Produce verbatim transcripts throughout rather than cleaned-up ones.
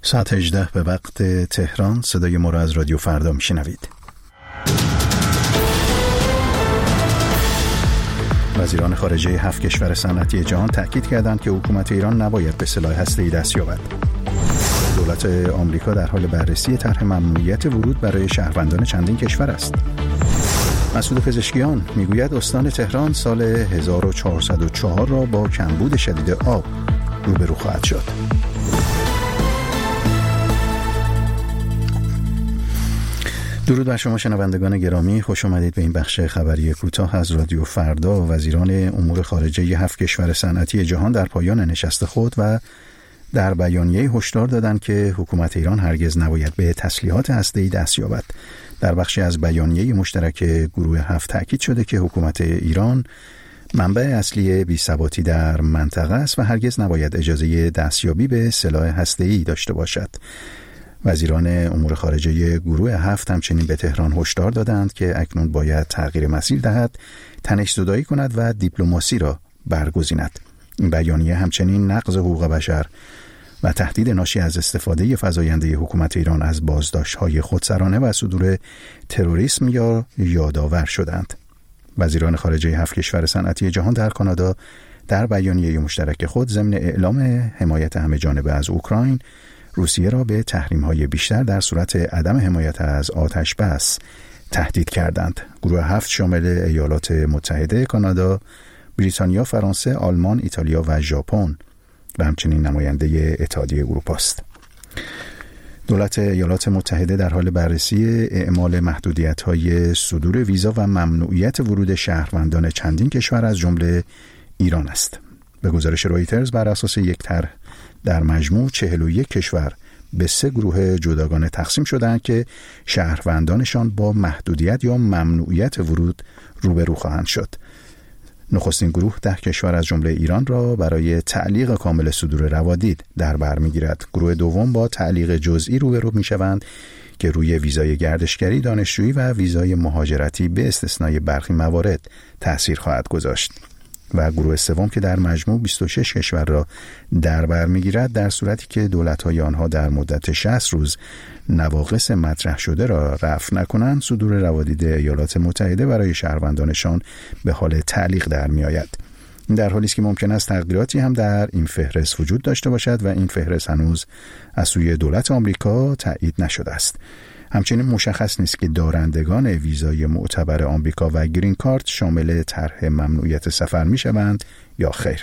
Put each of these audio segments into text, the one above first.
ساعت هجده به وقت تهران. صدای ما را از رادیو فردا میشنوید. وزیران خارجه هفت کشور صنعتی جهان تاکید کردند که حکومت ایران نباید به سلاح هسته‌ای دست یابد. دولت آمریکا در حال بررسی طرح ممنوعیت ورود برای شهروندان چندین کشور است. مسعود پزشکیان میگوید استان تهران سال هزار و چهارصد و چهار را با کمبود شدید آب روبرو خواهد شد. درود بر شما شنوندگان گرامی، خوش آمدید به این بخش خبری کوتاه از رادیو فردا. وزیران امور خارجه هفت کشور صنعتی جهان در پایان نشست خود و در بیانیه هشدار دادند که حکومت ایران هرگز نباید به تسلیحات هسته‌ای دست یابد. در بخشی از بیانیه مشترک گروه هفت تاکید شده که حکومت ایران منبع اصلی بی‌ثباتی در منطقه است و هرگز نباید اجازه دستیابی به سلاح هسته‌ای داشته باشد. وزیران امور خارجه گروه هفت همچنین به تهران هشدار دادند که اکنون باید تغییر مسیر دهد، تنش زدایی کند و دیپلماسی را برگزیند. این بیانیه همچنین نقض حقوق بشر و تهدید ناشی از استفاده فزاینده حکومت ایران از بازداشت‌های خودسرانه و صدور تروریسم یا یادآور شدند. وزیران خارجه هفت کشور صنعتی جهان در کانادا در بیانیه مشترک خود ضمن اعلام حمایت همه‌جانبه از اوکراین، روسیه را به تحریم‌های بیشتر در صورت عدم حمایت از آتش بس تهدید کردند. گروه هفت شامل ایالات متحده، کانادا، بریتانیا، فرانسه، آلمان، ایتالیا و ژاپن و همچنین نماینده اتحادیه اروپا است. دولت ایالات متحده در حال بررسی اعمال محدودیت‌های صدور ویزا و ممنوعیت ورود شهروندان چندین کشور از جمله ایران است. به گزارش رویترز بر اساس یک طرح در مجموع چهل و یک کشور به سه گروه جداگانه تقسیم شدند که شهروندانشان با محدودیت یا ممنوعیت ورود روبرو خواهند شد. نخستین گروه ده کشور از جمله ایران را برای تعلیق کامل صدور روادید در بر می‌گیرد. گروه دوم با تعلیق جزئی روبرو می‌شوند که روی ویزای گردشگری، دانشجویی و ویزای مهاجرتی به استثنای برخی موارد تأثیر خواهد گذاشت. و گروه سوم که در مجموع بیست و شش کشور را در بر می‌گیرد در صورتی که دولت‌های آنها در مدت شصت روز نواقص مطرح شده را رفع نکنند، صدور روادید ایالات متحده برای شهروندانشان به حال تعلیق در می‌آید. این در حالی است که ممکن است تغییراتی هم در این فهرست وجود داشته باشد و این فهرست هنوز از سوی دولت آمریکا تایید نشده است. همچنین مشخص نیست که دارندگان ویزای معتبر آمریکا و گرین کارت شامل طرح ممنوعیت سفر می شوند یا خیر.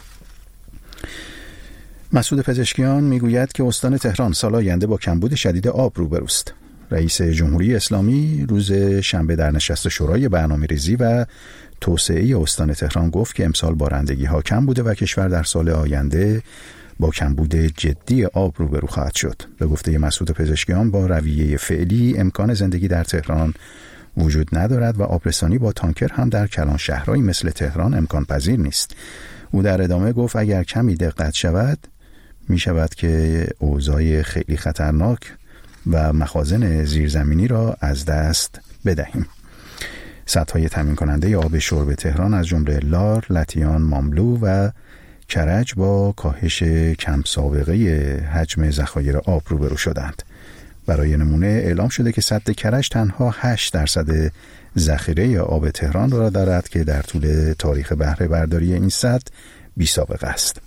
مسعود پزشکیان میگوید که استان تهران سال آینده با کمبود شدید آب روبروست. رئیس جمهوری اسلامی روز شنبه در نشست شورای برنامه‌ریزی و توسعه استان تهران گفت که امسال بارندگی ها کم بوده و کشور در سال آینده با کمبود جدی آب روبرو خواهد شد. به گفته مسعود پزشکیان با رویه فعلی امکان زندگی در تهران وجود ندارد و آبرسانی با تانکر هم در کلان شهرهایی مثل تهران امکان پذیر نیست. او در ادامه گفت اگر کمی دقت شود می شود که اوضاع خیلی خطرناک و مخازن زیرزمینی را از دست بدهیم. سدهای تامین کننده آب شرب تهران از جمله لار، لطیان، ماملو و کرج با کاهش کم سابقه حجم ذخایر آب روبرو شدند. برای نمونه اعلام شده که سد کرج تنها هشت درصد ذخیره آب تهران را دارد که در طول تاریخ بهره برداری این سد بی سابقه است.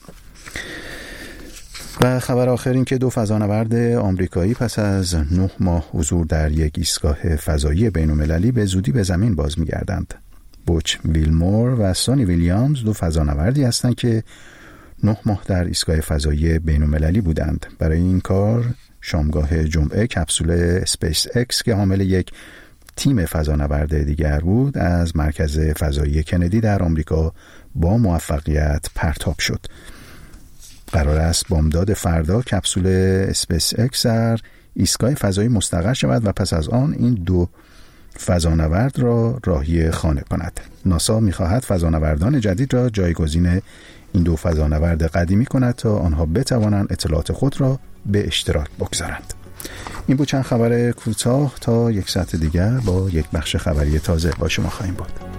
و خبر آخر این که دو فضانورد آمریکایی پس از نه ماه حضور در یک ایستگاه فضایی بین‌المللی به زودی به زمین باز می‌گردند. بوچ ویلمور و سونی ویلیامز دو فضانوردی هستند که نه ماه در ایستگاه فضایی بین‌المللی بودند. برای این کار شامگاه جمعه کپسول اسپیس اکس که حامل یک تیم فضانورد دیگر بود از مرکز فضایی کندی در آمریکا با موفقیت پرتاب شد. قرار است بامداد فردا کپسول اسپیس اکس در ایستگاه فضایی مستقر شود و پس از آن این دو فضانورد را راهی خانه کند. ناسا می‌خواهد فضانوردان جدید را جایگزین این دو فضانورد قدیمی کند تا آنها بتوانند اطلاعات خود را به اشتراک بگذارند. این بود چند خبر کوتاه. تا یک ساعت دیگر با یک بخش خبری تازه با شما خواهیم بود.